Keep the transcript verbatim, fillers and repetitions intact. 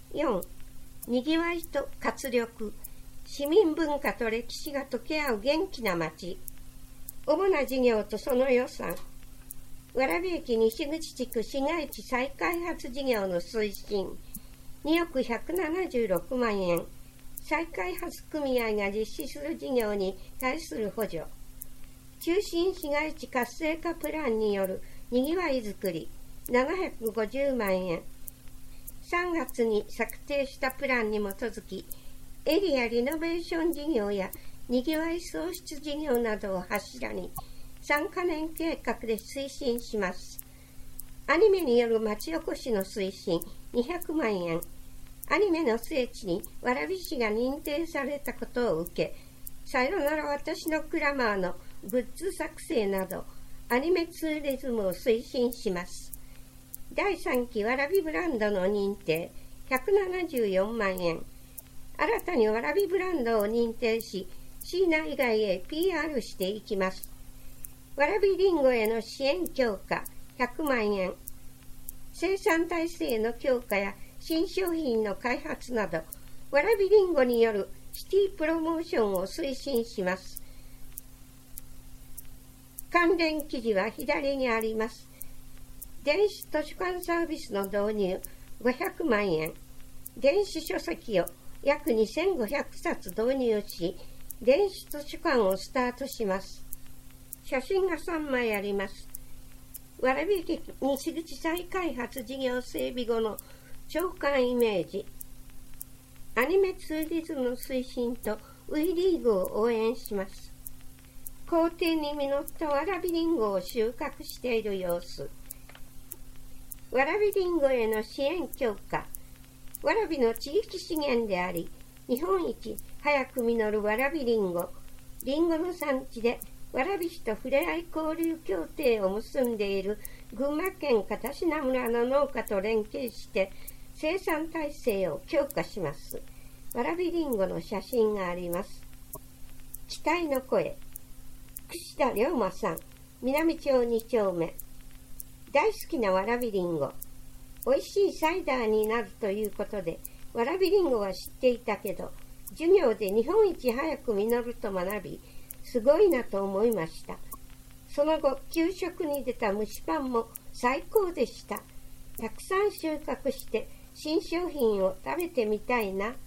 よん. にぎわいと活力、市民文化と歴史が溶け合う元気な町。主な事業とその予算。蕨駅西口地区市街地再開発事業の推進、におくひゃくななじゅうろくまんえん。再開発組合が実施する事業に対する補助。中心市街地活性化プランによるにぎわいづくり、ななひゃくごじゅうまんえん。さんがつに策定したプランに基づき、エリアリノベーション事業やにぎわい創出事業などを柱にさんかねん計画で推進します。アニメによる町おこしの推進にひゃくまんえん。アニメの聖地に蕨市が認定されたことを受け、さよなら私のクラマーのグッズ作成など、アニメツーリズムを推進します。だいさんき蕨ブランドの認定ひゃくななじゅうよんまんえん。新たに蕨ブランドを認定し、市内外へ ピーアール していきます。蕨りんごへの支援強化ひゃくまんえん。生産体制の強化や新商品の開発など、蕨りんごによるシティプロモーションを推進します。関連記事は左にあります。電子図書館サービスの導入ごひゃくまんえん。電子書籍を約にせんごひゃくさつ導入し、電子図書館をスタートします。写真がさんまいあります。蕨駅西口再開発事業整備後の長官イメージ。アニメツーリズムの推進とウィリーグを応援します。校庭に実った蕨りんごを収穫している様子。蕨りんごへの支援強化。蕨の地域資源であり、日本一早く実る蕨りんご。りんごの産地で蕨市とふれあい交流協定を結んでいる群馬県片品村の農家と連携して生産体制を強化します。蕨りんごの写真があります。期待の声。櫛田龍馬さん、南町に丁目。大好きな蕨りんご。美味しいサイダーになるということで、蕨りんごは知っていたけど、授業で日本一早く実ると学び、すごいなと思いました。その後、給食に出た蒸しパンも最高でした。たくさん収穫して新商品を食べてみたいな。